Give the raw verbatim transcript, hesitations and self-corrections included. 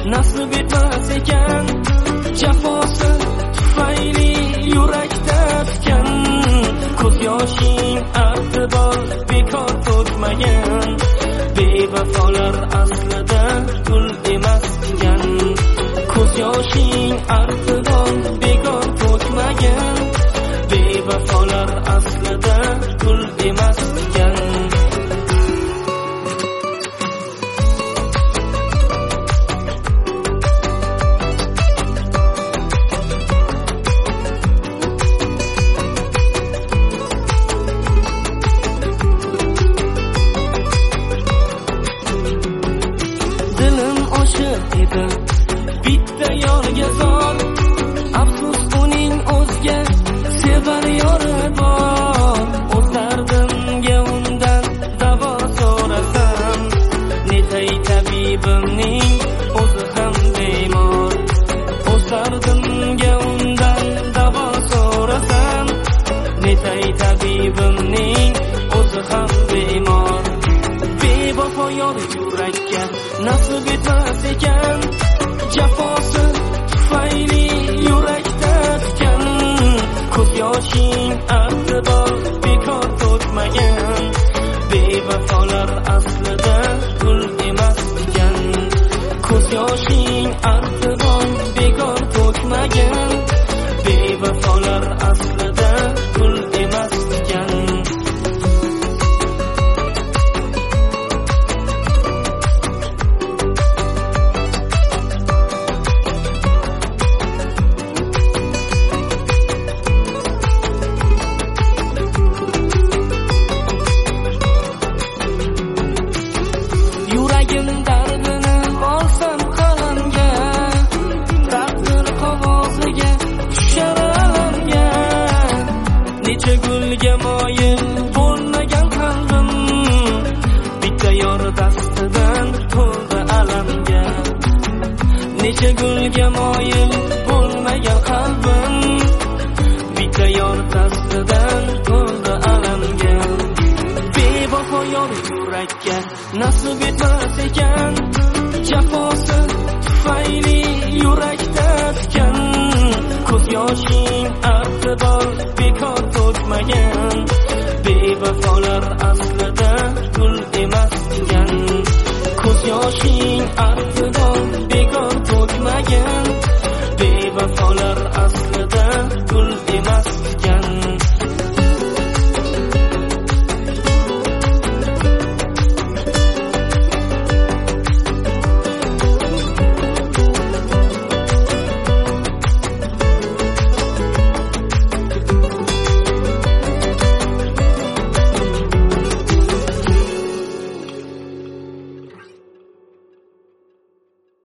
nasib etmas ekan. Jafosi tufayli yurakda tikan, ko'z yoshing arti bor bekor to'kmagan. Bevafolar aslida gul emas ekan, ko'z yoshing arti bor bekor to'kmagan. Bevafolar aslida gul emas ekan. Bitta yorga zor, afsus uning o'zga sevar yori bor. O'z dardimga undan davo so'rasam, netay tabibimning o'zi ham bemor. O'z dardimga undan davo so'rasam, netay tabibimning o'zi ham bemor. Bevafo yor yurakka nasib etmas ekan, jafosi tufayli yurakda tikan, ko'z yoshing arti bor bekor to'kmagan. Bevafolar aslida gul emas ekan, ko'z yoshing arti bor bekor to'kmagan. Bevafolar aslida gul emas ekan. Dardini olsam qalamga, taqdir qog'oziga tushar alamga. Necha gulga moyil bo'lmagan qalbim, bitta yor dastidan to'ldi alamga. Necha gulga moyil bo'lmagan qalbim, bitta yor dastidan to'ldi alamga. Bevafo yor yurakka nasib etmas ekan, jafosi tufayli yurakda tikan, ko'z yoshing arti bor bekor to'kmagan. Bevafolar aslida gul emas ekan, ko'z yoshing arti bor